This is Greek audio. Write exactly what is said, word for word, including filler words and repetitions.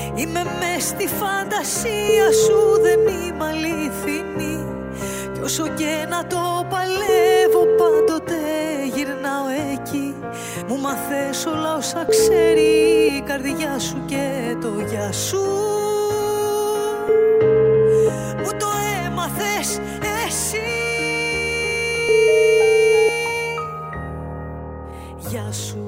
Είμαι μες στη φαντασία σου, δεν είμαι αληθινή. Κι όσο και να το παλεύω πάντοτε γυρνάω εκεί. Μου μαθες όλα όσα ξέρει η καρδιά σου και το γεια σου. Μου το έμαθες εσύ. Γεια σου.